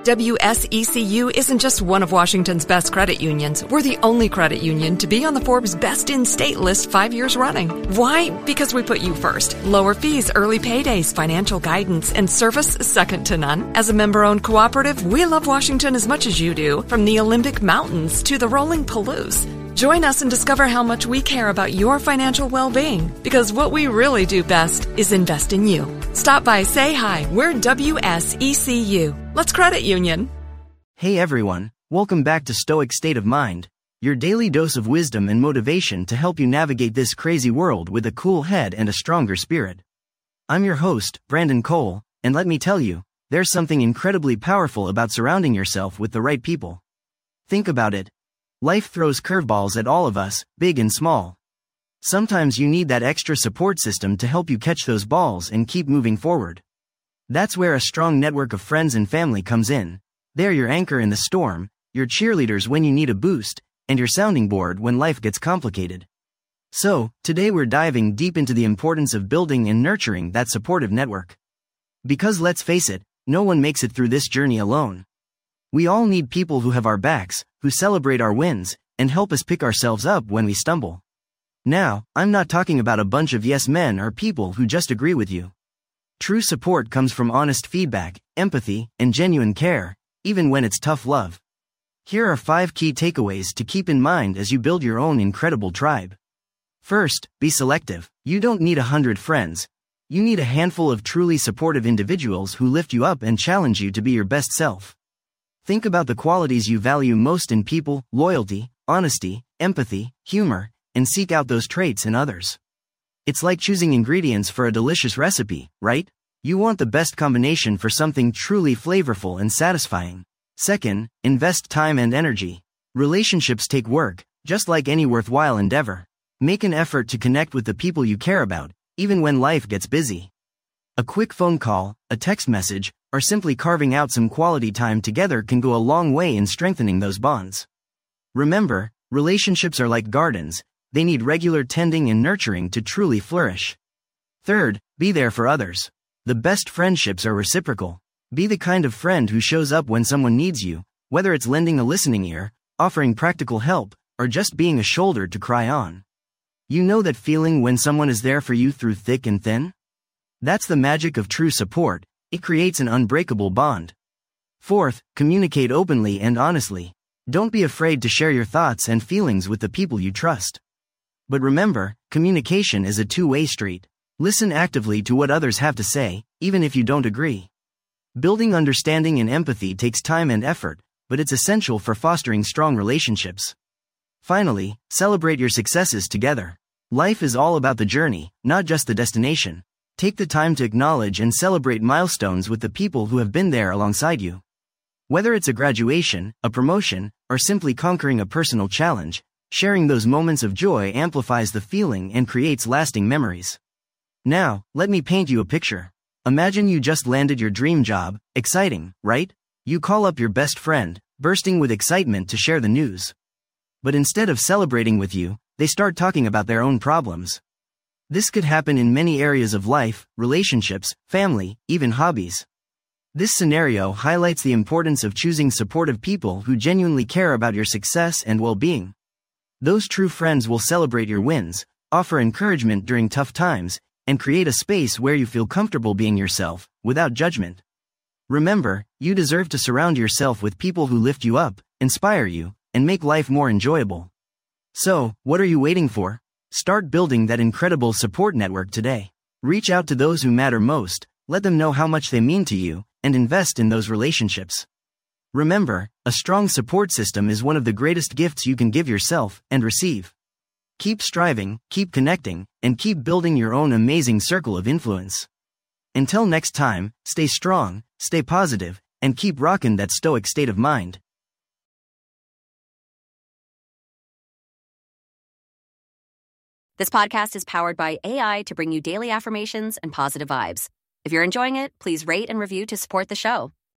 WSECU isn't just one of Washington's best credit unions. We're the only credit union to be on the Forbes Best in State list 5 years running. Why? Because we put you first. Lower fees, early paydays, financial guidance, and service second to none. As a member-owned cooperative, we love Washington as much as you do, from the Olympic Mountains to the rolling Palouse. Join us and discover how much we care about your financial well-being, because what we really do best is invest in you. Stop by, say hi. We're WSECU. Let's credit union. Hey everyone, welcome back to Stoic State of Mind, your daily dose of wisdom and motivation to help you navigate this crazy world with a cool head and a stronger spirit. I'm your host, Brandon Cole, and let me tell you, there's something incredibly powerful about surrounding yourself with the right people. Think about it. Life throws curveballs at all of us, big and small. Sometimes you need that extra support system to help you catch those balls and keep moving forward. That's where a strong network of friends and family comes in. They're your anchor in the storm, your cheerleaders when you need a boost, and your sounding board when life gets complicated. So, today we're diving deep into the importance of building and nurturing that supportive network. Because let's face it, no one makes it through this journey alone. We all need people who have our backs, who celebrate our wins, and help us pick ourselves up when we stumble. Now, I'm not talking about a bunch of yes men or people who just agree with you. True support comes from honest feedback, empathy, and genuine care, even when it's tough love. Here are 5 key takeaways to keep in mind as you build your own incredible tribe. First, be selective. You don't need 100 friends. You need a handful of truly supportive individuals who lift you up and challenge you to be your best self. Think about the qualities you value most in people: loyalty, honesty, empathy, humor, and seek out those traits in others. It's like choosing ingredients for a delicious recipe, right? You want the best combination for something truly flavorful and satisfying. Second, invest time and energy. Relationships take work, just like any worthwhile endeavor. Make an effort to connect with the people you care about, even when life gets busy. A quick phone call, a text message, or simply carving out some quality time together can go a long way in strengthening those bonds. Remember, relationships are like gardens. They need regular tending and nurturing to truly flourish. Third, be there for others. The best friendships are reciprocal. Be the kind of friend who shows up when someone needs you, whether it's lending a listening ear, offering practical help, or just being a shoulder to cry on. You know that feeling when someone is there for you through thick and thin? That's the magic of true support. It creates an unbreakable bond. Fourth, communicate openly and honestly. Don't be afraid to share your thoughts and feelings with the people you trust. But remember, communication is a two-way street. Listen actively to what others have to say, even if you don't agree. Building understanding and empathy takes time and effort, but it's essential for fostering strong relationships. Finally, celebrate your successes together. Life is all about the journey, not just the destination. Take the time to acknowledge and celebrate milestones with the people who have been there alongside you. Whether it's a graduation, a promotion, or simply conquering a personal challenge, sharing those moments of joy amplifies the feeling and creates lasting memories. Now, let me paint you a picture. Imagine you just landed your dream job. Exciting, right? You call up your best friend, bursting with excitement to share the news. But instead of celebrating with you, they start talking about their own problems. This could happen in many areas of life: relationships, family, even hobbies. This scenario highlights the importance of choosing supportive people who genuinely care about your success and well-being. Those true friends will celebrate your wins, offer encouragement during tough times, and create a space where you feel comfortable being yourself, without judgment. Remember, you deserve to surround yourself with people who lift you up, inspire you, and make life more enjoyable. So, what are you waiting for? Start building that incredible support network today. Reach out to those who matter most, let them know how much they mean to you, and invest in those relationships. Remember, a strong support system is one of the greatest gifts you can give yourself and receive. Keep striving, keep connecting, and keep building your own amazing circle of influence. Until next time, stay strong, stay positive, and keep rocking that stoic state of mind. This podcast is powered by AI to bring you daily affirmations and positive vibes. If you're enjoying it, please rate and review to support the show.